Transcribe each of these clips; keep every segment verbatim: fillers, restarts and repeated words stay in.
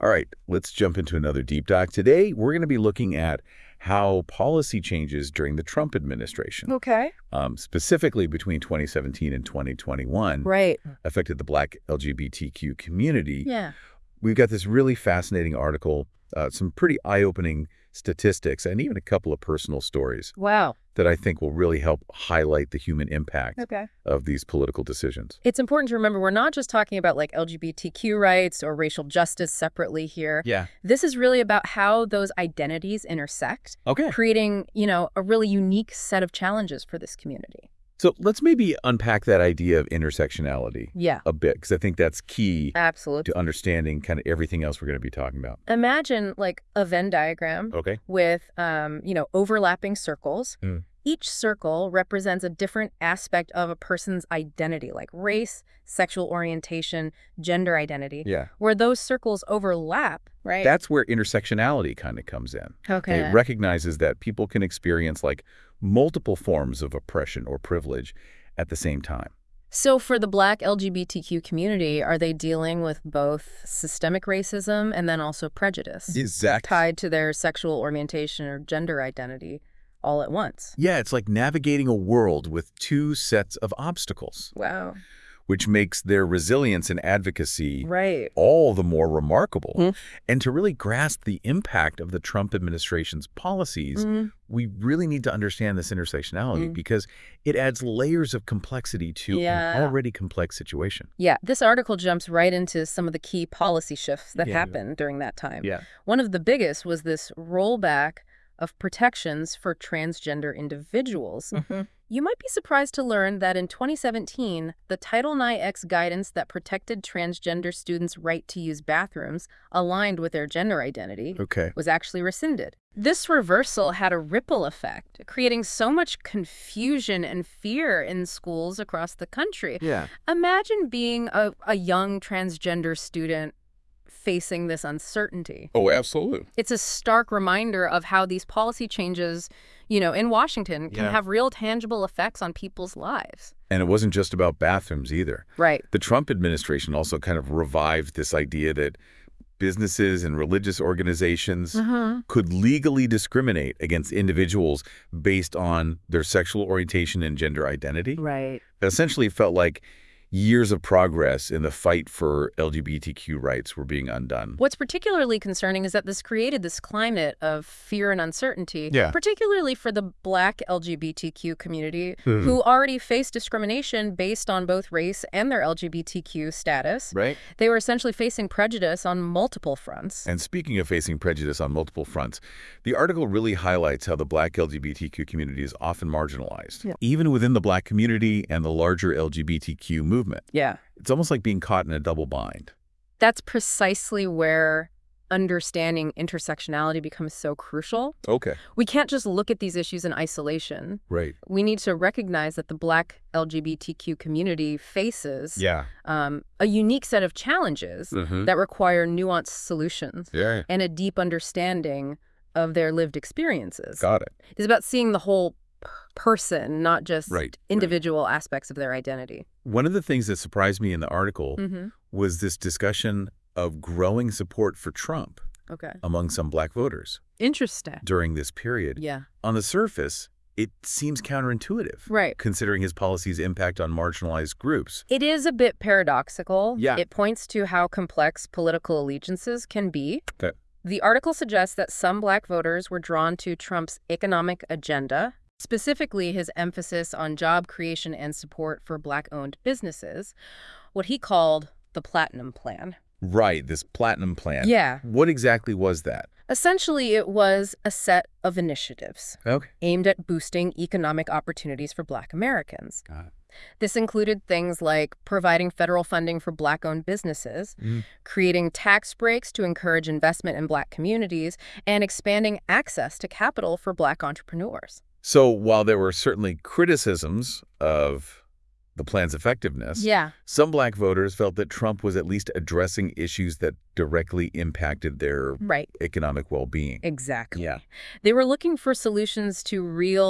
All right, let's jump into another deep dive. Today, we're going to be looking at how policy changes during the Trump administration, Okay. um, specifically between twenty seventeen and twenty twenty-one, Right. affected the Black L G B T Q community. Yeah. We've got this really fascinating article, uh, some pretty eye-opening statistics, and even a couple of personal stories Wow. that I think will really help highlight the human impact Okay. of these political decisions. It's important to remember we're not just talking about like L G B T Q rights or racial justice separately here. Yeah. This is really about how those identities intersect, Okay. creating, you know, a really unique set of challenges for this community. So let's maybe unpack that idea of intersectionality Yeah. a bit, because I think that's key Absolutely. to understanding kind of everything else we're going to be talking about. Imagine like a Venn diagram Okay. with, um, you know, overlapping circles. Mm. Each circle represents a different aspect of a person's identity, like race, sexual orientation, gender identity. Yeah. Where those circles overlap, right? That's where intersectionality kind of comes in. okay. It recognizes that people can experience like multiple forms of oppression or privilege at the same time. So for the Black L G B T Q community, are they dealing with both systemic racism and then also prejudice Exactly. tied to their sexual orientation or gender identity all at once? Yeah, it's like navigating a world with two sets of obstacles, Wow. which makes their resilience and advocacy Right. all the more remarkable. Mm. And to really grasp the impact of the Trump administration's policies, Mm. we really need to understand this intersectionality Mm. because it adds layers of complexity to Yeah. an already complex situation. Yeah, this article jumps right into some of the key policy shifts that Yeah. happened during that time. Yeah. One of the biggest was this rollback of protections for transgender individuals. Mm-hmm. You might be surprised to learn that in twenty seventeen, the Title nine X guidance that protected transgender students' right to use bathrooms aligned with their gender identity Okay. was actually rescinded. This reversal had a ripple effect, creating so much confusion and fear in schools across the country. Yeah. Imagine being a, a young transgender student facing this uncertainty. Oh, absolutely. It's a stark reminder of how these policy changes, you know, in Washington can Yeah. have real tangible effects on people's lives. And it wasn't just about bathrooms either. Right. The Trump administration also kind of revived this idea that businesses and religious organizations Uh-huh. could legally discriminate against individuals based on their sexual orientation and gender identity. Right. It essentially felt like years of progress in the fight for L G B T Q rights were being undone. What's particularly concerning is that this created this climate of fear and uncertainty, Yeah. particularly for the Black L G B T Q community, Mhm. who already faced discrimination based on both race and their L G B T Q status. Right? They were essentially facing prejudice on multiple fronts. And speaking of facing prejudice on multiple fronts, the article really highlights how the Black L G B T Q community is often marginalized, Yeah. even within the Black community and the larger L G B T Q movement. Yeah. It's almost like being caught in a double bind. That's precisely where understanding intersectionality becomes so crucial. Okay. We can't just look at these issues in isolation. Right. We need to recognize that the Black L G B T Q community faces Yeah. um, a unique set of challenges Mm-hmm. that require nuanced solutions Yeah. and a deep understanding of their lived experiences. Got it. It's about seeing the whole p- person, not just Right, right. individual aspects of their identity. One of the things that surprised me in the article Mm-hmm. was this discussion of growing support for Trump Okay. among some Black voters Interesting. during this period. Yeah. On the surface, it seems counterintuitive, Right. considering his policies' impact on marginalized groups. It is a bit paradoxical. Yeah. It points to how complex political allegiances can be. Okay. The article suggests that some Black voters were drawn to Trump's economic agenda, specifically his emphasis on job creation and support for Black-owned businesses, what he called the Platinum Plan. Right, this platinum plan. Yeah. What exactly was that? Essentially, it was a set of initiatives Okay. aimed at boosting economic opportunities for Black Americans. Got it. This included things like providing federal funding for Black-owned businesses, Mhm. creating tax breaks to encourage investment in Black communities, and expanding access to capital for Black entrepreneurs. So while there were certainly criticisms of the plan's effectiveness, Yeah. some Black voters felt that Trump was at least addressing issues that directly impacted their Right. economic well-being. Exactly. Yeah. They were looking for solutions to real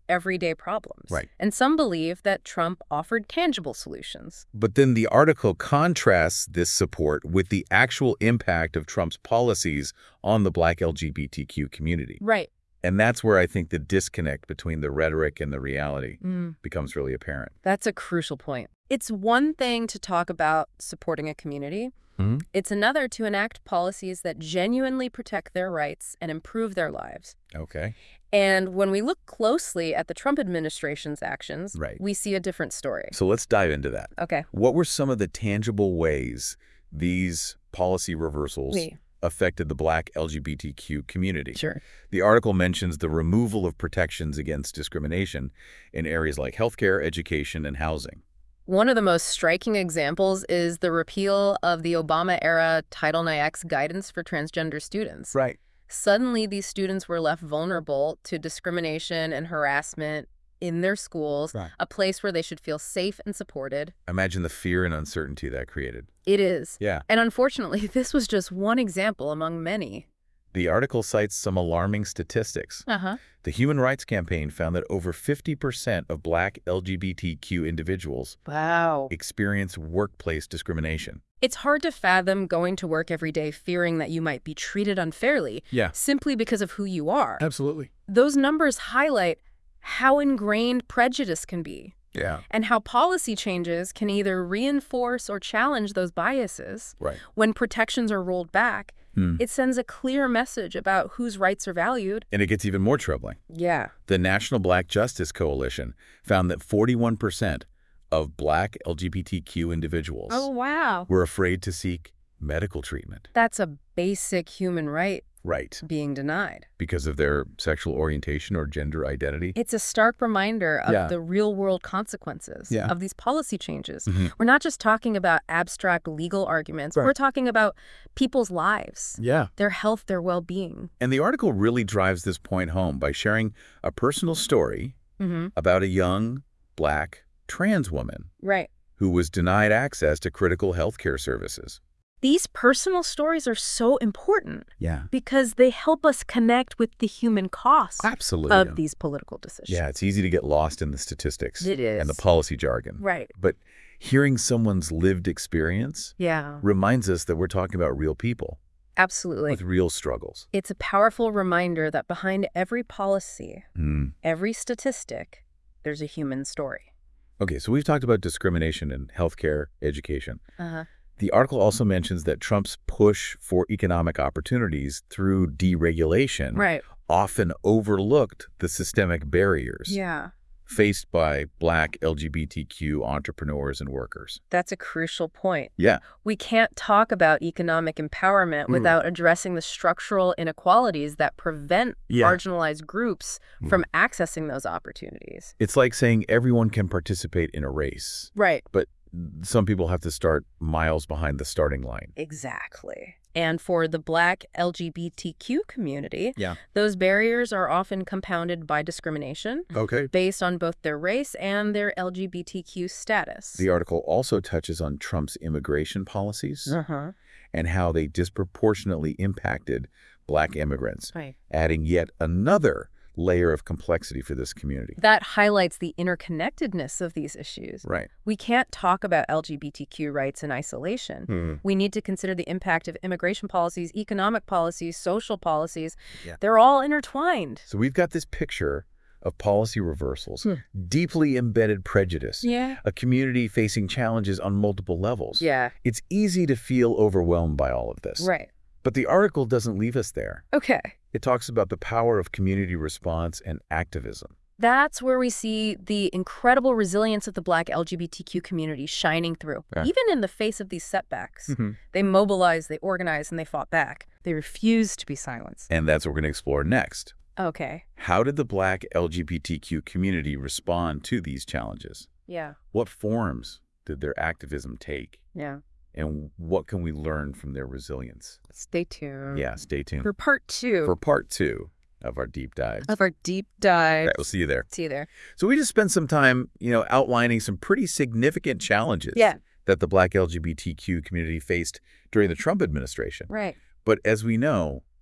everyday problems. Right. And some believe that Trump offered tangible solutions. But then the article contrasts this support with the actual impact of Trump's policies on the Black L G B T Q community. Right. And that's where I think the disconnect between the rhetoric and the reality Mm. becomes really apparent. That's a crucial point. It's one thing to talk about supporting a community. Mm-hmm. It's another to enact policies that genuinely protect their rights and improve their lives. Okay. And when we look closely at the Trump administration's actions, Right. we see a different story. So let's dive into that. Okay. What were some of the tangible ways these policy reversals Oui. affected the Black L G B T Q community? Sure. The article mentions the removal of protections against discrimination in areas like healthcare, education, and housing. One of the most striking examples is the repeal of the Obama-era Title nine X guidance for transgender students. Right. Suddenly, these students were left vulnerable to discrimination and harassment in their schools, Right. a place where they should feel safe and supported. Imagine the fear and uncertainty that created. It is. Yeah. And unfortunately, this was just one example among many. The article cites some alarming statistics. Uh-huh. The Human Rights Campaign found that over fifty percent of Black L G B T Q individuals Wow. experience workplace discrimination. It's hard to fathom going to work every day fearing that you might be treated unfairly Yeah. simply because of who you are. Absolutely. Those numbers highlight how ingrained prejudice can be Yeah. and how policy changes can either reinforce or challenge those biases. Right. When protections are rolled back, Hmm. it sends a clear message about whose rights are valued. And it gets even more troubling. Yeah. The National Black Justice Coalition found that forty-one percent of Black L G B T Q individuals Oh, wow. were afraid to seek medical treatment. That's a basic human right Right. being denied. Because of their sexual orientation or gender identity. It's a stark reminder of Yeah. the real-world consequences Yeah. of these policy changes. Mhm. We're not just talking about abstract legal arguments. Right. We're talking about people's lives, Yeah. their health, their well-being. And the article really drives this point home by sharing a personal story Mm-hmm. about a young Black trans woman Right. who was denied access to critical healthcare services. These personal stories are so important Yeah. because they help us connect with the human cost Absolutely. of these political decisions. Yeah, it's easy to get lost in the statistics It is. and the policy jargon. Right. But hearing someone's lived experience Yeah. reminds us that we're talking about real people Absolutely. with real struggles. It's a powerful reminder that behind every policy, Mm. every statistic, there's a human story. Okay, so we've talked about discrimination in healthcare, education. Uh-huh. The article also mentions that Trump's push for economic opportunities through deregulation Right. often overlooked the systemic barriers Yeah. faced by Black L G B T Q entrepreneurs and workers. That's a crucial point. Yeah. We can't talk about economic empowerment Mm. without addressing the structural inequalities that prevent Yeah. marginalized groups from accessing those opportunities. It's like saying everyone can participate in a race, Right. but some people have to start miles behind the starting line. Exactly. And for the Black L G B T Q community, Yeah. those barriers are often compounded by discrimination Okay. based on both their race and their L G B T Q status. The article also touches on Trump's immigration policies Uh-huh. and how they disproportionately impacted Black immigrants, Right. adding yet another layer of complexity for this community. That highlights the interconnectedness of these issues. Right. We can't talk about L G B T Q rights in isolation. Hmm. We need to consider the impact of immigration policies, economic policies, social policies. Yeah. They're all intertwined. So we've got this picture of policy reversals, Hmm. deeply embedded prejudice, Yeah. a community facing challenges on multiple levels. Yeah. It's easy to feel overwhelmed by all of this. Right. But the article doesn't leave us there. Okay. It talks about the power of community response and activism. That's where we see the incredible resilience of the Black L G B T Q community shining through. Yeah. Even in the face of these setbacks, Mm-hmm. they mobilized, they organized, and they fought back. They refused to be silenced. And that's what we're going to explore next. Okay. How did the Black L G B T Q community respond to these challenges? Yeah. What forms did their activism take? Yeah. And what can we learn from their resilience? Stay tuned. Yeah, stay tuned For part two for part two of our deep dive. of our deep dive. All right, we'll see you there. See you there. So we just spent some time, you know, outlining some pretty significant challenges Yeah. that the Black L G B T Q community faced during the Trump administration. Right. But as we know,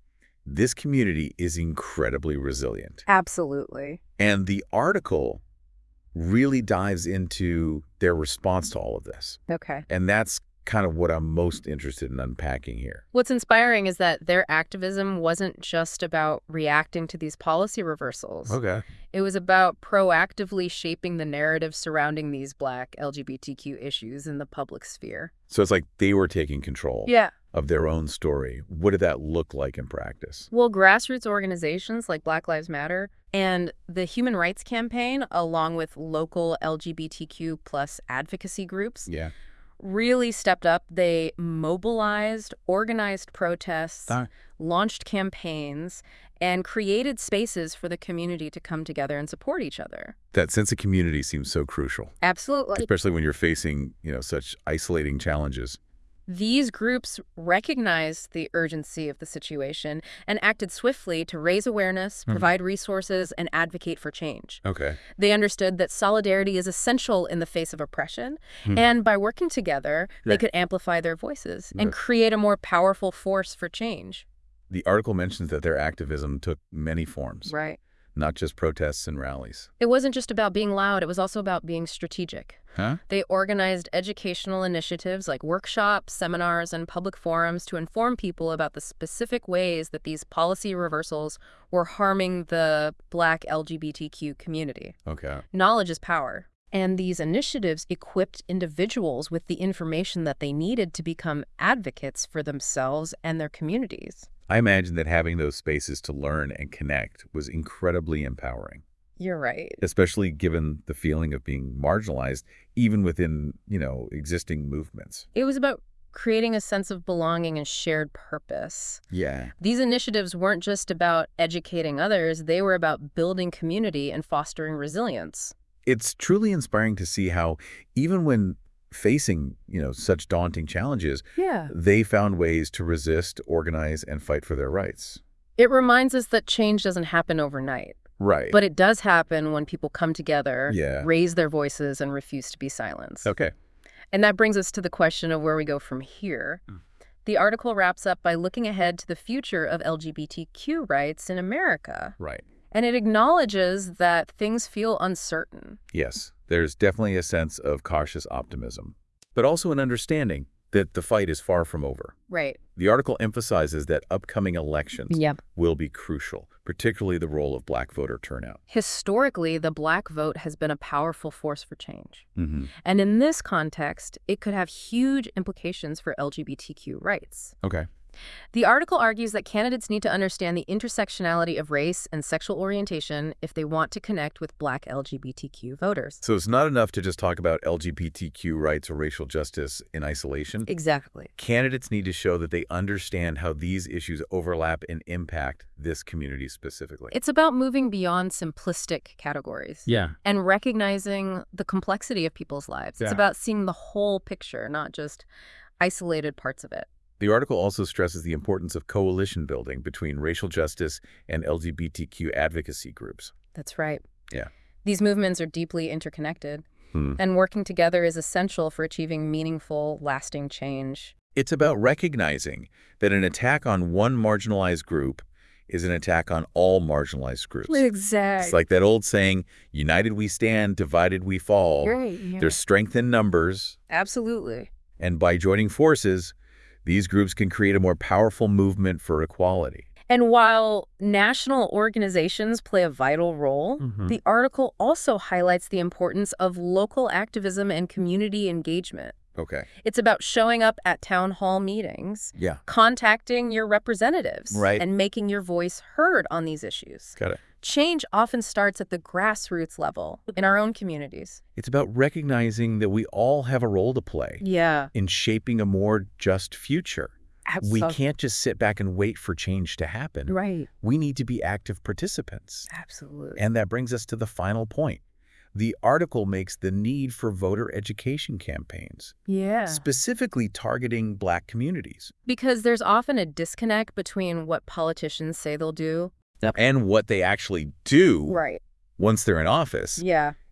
this community is incredibly resilient. Absolutely. And the article really dives into their response to all of this. Okay. And that's kind of what I'm most interested in unpacking here. What's inspiring is that their activism wasn't just about reacting to these policy reversals. Okay. It was about proactively shaping the narrative surrounding these Black L G B T Q issues in the public sphere. So it's like they were taking control Yeah. of their own story. What did that look like in practice? Well, grassroots organizations like Black Lives Matter and the Human Rights Campaign, along with local L G B T Q plus advocacy groups, Yeah. really stepped up. They mobilized, organized protests, Ah. launched campaigns, and created spaces for the community to come together and support each other. That sense of community seems so crucial, Absolutely. especially when you're facing, you know, such isolating challenges. These groups recognized the urgency of the situation and acted swiftly to raise awareness, Hmm. provide resources, and advocate for change. Okay. They understood that solidarity is essential in the face of oppression, Hmm. and by working together, they Right. could amplify their voices and Right. create a more powerful force for change. The article mentions that their activism took many forms, Right. not just protests and rallies. It wasn't just about being loud, it was also about being strategic. Huh? They organized educational initiatives like workshops, seminars, and public forums to inform people about the specific ways that these policy reversals were harming the Black L G B T Q community. Okay. Knowledge is power. And these initiatives equipped individuals with the information that they needed to become advocates for themselves and their communities. I imagine that having those spaces to learn and connect was incredibly empowering, You're right. especially given the feeling of being marginalized, even within, you know, existing movements. It was about creating a sense of belonging and shared purpose. Yeah. These initiatives weren't just about educating others, they were about building community and fostering resilience. It's truly inspiring to see how even when facing, you know, such daunting challenges, Yeah. they found ways to resist, organize, and fight for their rights. It reminds us that change doesn't happen overnight, Right. but it does happen when people come together, Yeah. raise their voices, and refuse to be silenced. Okay. And that brings us to the question of where we go from here. Mm. The article wraps up by looking ahead to the future of L G B T Q rights in America. Right. And it acknowledges that things feel uncertain. Yes, there's definitely a sense of cautious optimism, but also an understanding that the fight is far from over. Right. The article emphasizes that upcoming elections Yep. will be crucial, particularly the role of Black voter turnout. Historically, the Black vote has been a powerful force for change. Mm-hmm. And in this context, it could have huge implications for L G B T Q rights. Okay. The article argues that candidates need to understand the intersectionality of race and sexual orientation if they want to connect with Black L G B T Q voters. So it's not enough to just talk about L G B T Q rights or racial justice in isolation. Exactly. Candidates need to show that they understand how these issues overlap and impact this community specifically. It's about moving beyond simplistic categories. Yeah. And recognizing the complexity of people's lives. It's Yeah. about seeing the whole picture, not just isolated parts of it. The article also stresses the importance of coalition building between racial justice and L G B T Q advocacy groups. That's right. Yeah. These movements are deeply interconnected, Hmm. and working together is essential for achieving meaningful, lasting change. It's about recognizing that an attack on one marginalized group is an attack on all marginalized groups. Exactly. It's like that old saying, united we stand, divided we fall. Right. Yeah. There's strength in numbers, Absolutely. and by joining forces, these groups can create a more powerful movement for equality. And while national organizations play a vital role, Mhm. the article also highlights the importance of local activism and community engagement. Okay. It's about showing up at town hall meetings, Yeah. contacting your representatives, Right. and making your voice heard on these issues. Got it. Change often starts at the grassroots level in our own communities. It's about recognizing that we all have a role to play Yeah. in shaping a more just future. We Absolutely. can't just sit back and wait for change to happen. Right. We need to be active participants. Absolutely. And that brings us to the final point. The article makes the need for voter education campaigns, Yeah. specifically targeting Black communities, Because there's often a disconnect between what politicians say they'll do. and what they actually do Right. once they're in office. Yeah.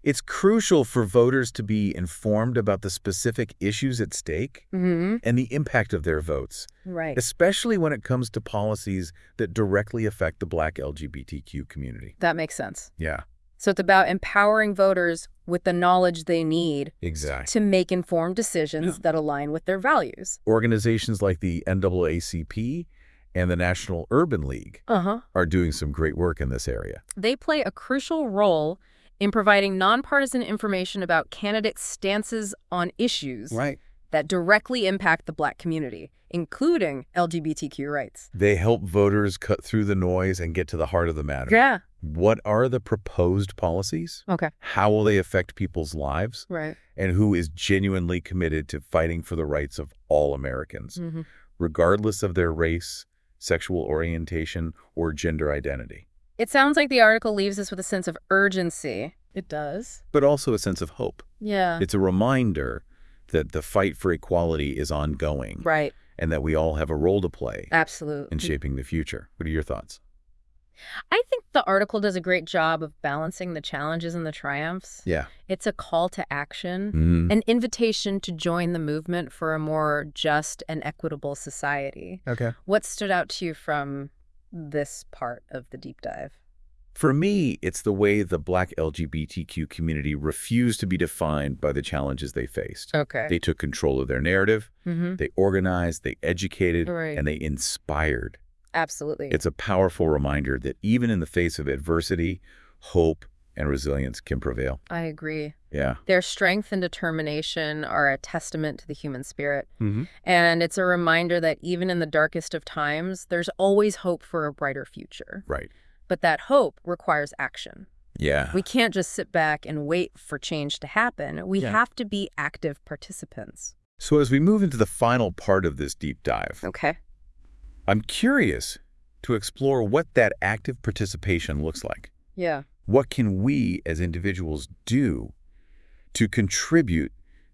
It's crucial for voters to be informed about the specific issues at stake Mm-hmm. and the impact of their votes, Right. especially when it comes to policies that directly affect the Black L G B T Q community. That makes sense. Yeah, So it's about empowering voters with the knowledge they need exactly. to make informed decisions Yeah. that align with their values. Organizations like the N double A C P and the National Urban League Uh-huh. are doing some great work in this area. They play a crucial role in providing nonpartisan information about candidates' stances on issues Right. that directly impact the Black community, including L G B T Q rights. They help voters cut through the noise and get to the heart of the matter. Yeah. What are the proposed policies? Okay. How will they affect people's lives? Right. And who is genuinely committed to fighting for the rights of all Americans, Mm-hmm. regardless of their race, sexual orientation, or gender identity? It sounds like the article leaves us with a sense of urgency. It does. But also a sense of hope. Yeah. It's a reminder that the fight for equality is ongoing Right. and that we all have a role to play Absolutely. in shaping the future. What are your thoughts? I think the article does a great job of balancing the challenges and the triumphs. Yeah. It's a call to action, Mm. an invitation to join the movement for a more just and equitable society. Okay. What stood out to you from this part of the deep dive? For me, it's the way the Black L G B T Q community refused to be defined by the challenges they faced. Okay. They took control of their narrative, Mm-hmm. they organized, they educated, Right. and they inspired. Absolutely. It's a powerful reminder that even in the face of adversity, hope and resilience can prevail. I agree. Yeah. Their strength and determination are a testament to the human spirit. Mm-hmm. And it's a reminder that even in the darkest of times, there's always hope for a brighter future. Right. But that hope requires action. Yeah. We can't just sit back and wait for change to happen. We Yeah. have to be active participants. So as we move into the final part of this deep dive, Okay. I'm curious to explore what that active participation looks like. Yeah. What can we as individuals do to contribute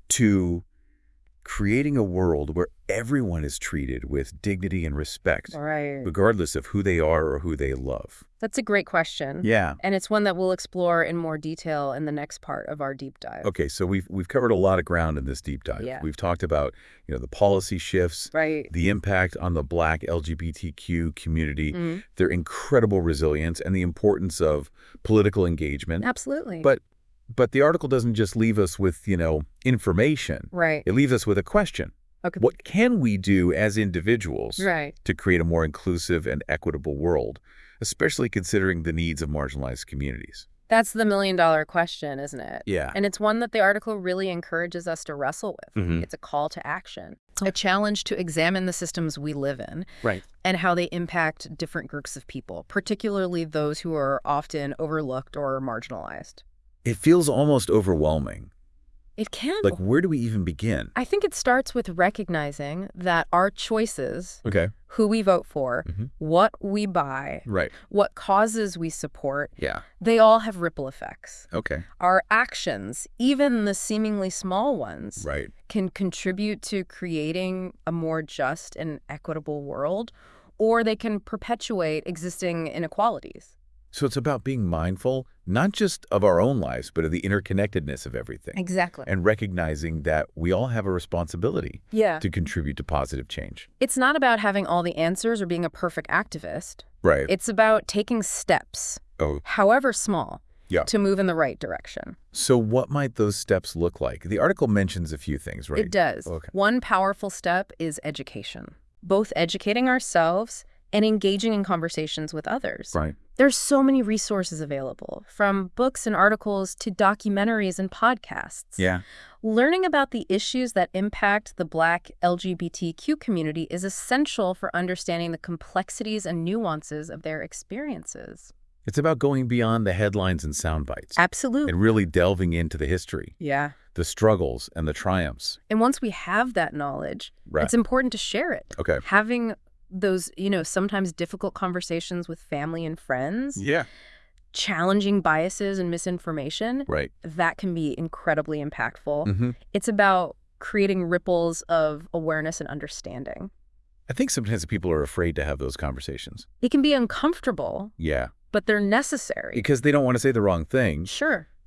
to creating a world where everyone is treated with dignity and respect, Right. regardless of who they are or who they love? That's a great question. Yeah. And it's one that we'll explore in more detail in the next part of our deep dive. Okay, so we've we've covered a lot of ground in this deep dive. Yeah. We've talked about, you know, the policy shifts, Right. the impact on the Black L G B T Q community, Mhm. their incredible resilience, and the importance of political engagement. Absolutely. But but the article doesn't just leave us with, you know, information. Right. It leaves us with a question. Okay. What can we do as individuals Right. to create a more inclusive and equitable world, especially considering the needs of marginalized communities? That's the million dollar question, isn't it? Yeah. And it's one that the article really encourages us to wrestle with. Mhm. It's a call to action, a challenge to examine the systems we live in Right. and how they impact different groups of people, particularly those who are often overlooked or marginalized. It feels almost overwhelming. It can. Like, where do we even begin? I think it starts with recognizing that our choices, Okay. who we vote for, Mhm. what we buy, Right. what causes we support, Yeah. they all have ripple effects. Okay. Our actions, even the seemingly small ones, Right. can contribute to creating a more just and equitable world, or they can perpetuate existing inequalities. So it's about being mindful, not just of our own lives, but of the interconnectedness of everything. Exactly. And recognizing that we all have a responsibility Yeah. to contribute to positive change. It's not about having all the answers or being a perfect activist. Right. It's about taking steps, Oh, however small, yeah. to move in the right direction. So what might those steps look like? The article mentions a few things, right? It does. Okay. One powerful step is education, both educating ourselves and engaging in conversations with others. Right. There's so many resources available, from books and articles to documentaries and podcasts. Yeah. Learning about the issues that impact the Black L G B T Q community is essential for understanding the complexities and nuances of their experiences. It's about going beyond the headlines and sound bites Absolutely. and really delving into the history, Yeah. the struggles and the triumphs. And once we have that knowledge, Right. it's important to share it. Okay. Having those, you know, sometimes difficult conversations with family and friends, Yeah. challenging biases and misinformation, Right. that can be incredibly impactful. Mm-hmm. It's about creating ripples of awareness and understanding. I think sometimes people are afraid to have those conversations. It can be uncomfortable, Yeah. but they're necessary. Because they don't want to say the wrong thing, Sure. but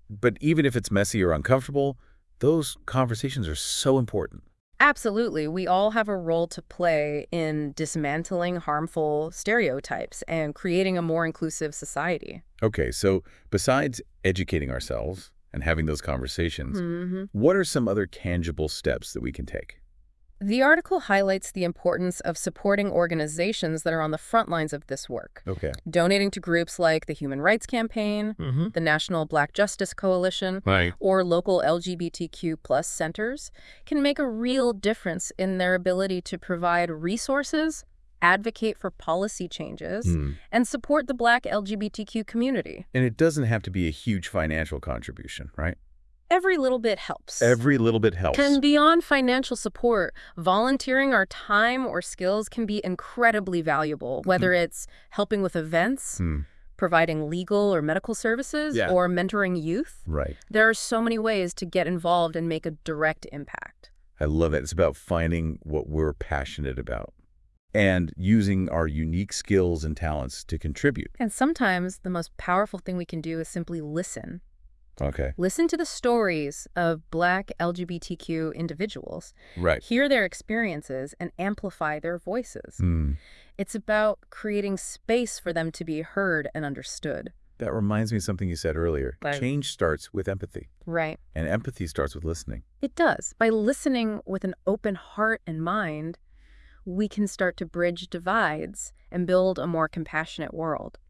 But even if it's messy or uncomfortable, those conversations are so important. Absolutely. We all have a role to play in dismantling harmful stereotypes and creating a more inclusive society. Okay, so besides educating ourselves and having those conversations, hmm what are some other tangible steps that we can take? The article highlights the importance of supporting organizations that are on the front lines of this work. Okay. Donating to groups like the Human Rights Campaign, Mm-hmm. the National Black Justice Coalition, Right. or local L G B T Q plus centers can make a real difference in their ability to provide resources, advocate for policy changes, Hmm. and support the Black L G B T Q community. And it doesn't have to be a huge financial contribution, right? Every little bit helps. Every little bit helps. And beyond financial support, volunteering our time or skills can be incredibly valuable, whether it's helping with events, Hmm. providing legal or medical services, Yeah. or mentoring youth. Right. There are so many ways to get involved and make a direct impact. I love it. It's about finding what we're passionate about and using our unique skills and talents to contribute. And sometimes the most powerful thing we can do is simply listen. Okay. Listen to the stories of Black L G B T Q individuals, Right. hear their experiences, and amplify their voices. Hmm. It's about creating space for them to be heard and understood. That reminds me of something you said earlier. Right. Change starts with empathy, Right. and empathy starts with listening. It does. By listening with an open heart and mind, we can start to bridge divides and build a more compassionate world.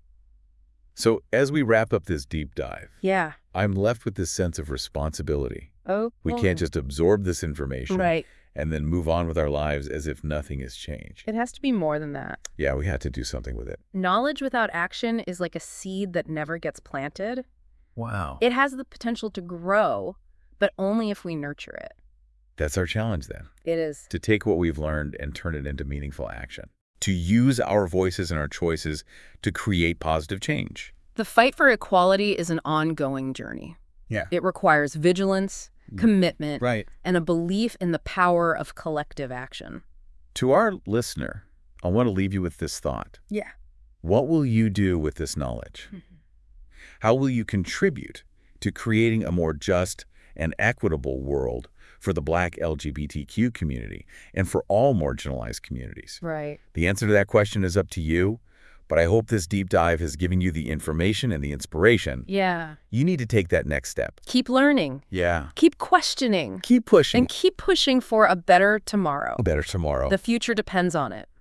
So as we wrap up this deep dive, Yeah. I'm left with this sense of responsibility. Oh. We can't just absorb this information Right. and then move on with our lives as if nothing has changed. It has to be more than that. Yeah, we had to do something with it. Knowledge without action is like a seed that never gets planted. Wow. It has the potential to grow, but only if we nurture it. That's our challenge then, It is. to take what we've learned and turn it into meaningful action, to use our voices and our choices to create positive change. The fight for equality is an ongoing journey. Yeah. It requires vigilance, commitment, Right. and a belief in the power of collective action. To our listener, I want to leave you with this thought. Yeah. What will you do with this knowledge? How will you contribute to creating a more just and equitable world for the Black L G B T Q community and for all marginalized communities? Right. The answer to that question is up to you, but I hope this deep dive has given you the information and the inspiration. Yeah. You need to take that next step. Keep learning. Yeah. Keep questioning. Keep pushing. And keep pushing for a better tomorrow. A better tomorrow. The future depends on it.